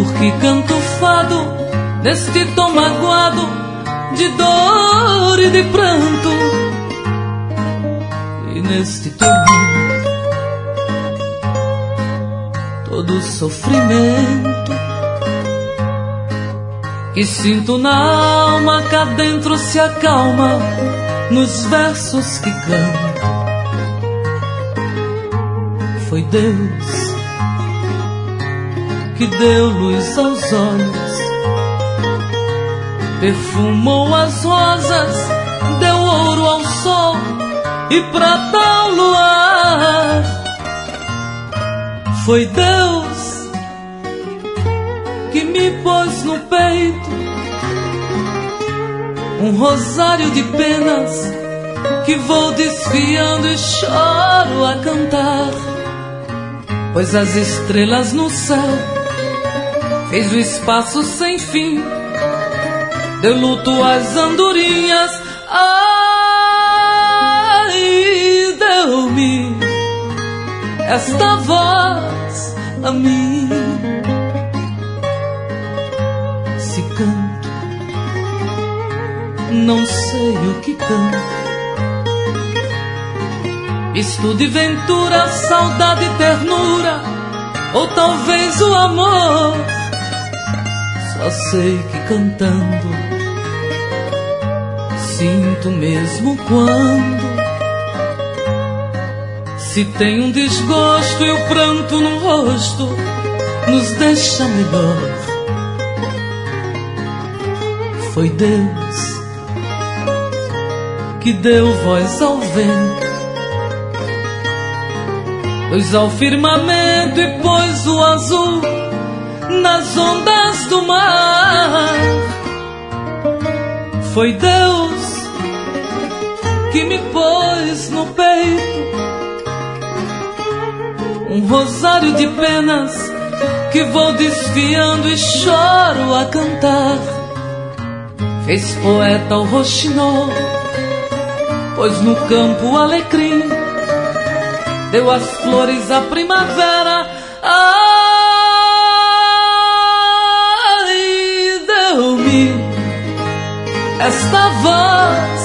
porque canto fado neste tom magoado de dor e de pranto, e neste tormento todo sofrimento que sinto na alma cá dentro se acalma nos versos que canto. Foi Deus que deu luz aos olhos, perfumou as rosas, deu ouro ao sol e prata ao luar. Foi Deus que me pôs no peito um rosário de penas que vou desfiando e choro a cantar, pois as estrelas no céu fez o espaço sem fim, deu luto às andorinhas, ai, deu-me esta voz a mim. Se canto, não sei o que canto, misto de ventura, saudade e ternura, ou talvez o amor. Só sei que cantando sinto mesmo quando se tem um desgosto e o pranto no rosto nos deixa melhor. Foi Deus que deu voz ao vento, luz ao firmamento e pôs o azul nas ondas do mar. Foi Deus que me pôs no peito um rosário de penas que vou desfiando e choro a cantar. Fez poeta o roxinol, pôs no campo o alecrim, deu as flores à primavera, ai, deu-me esta voz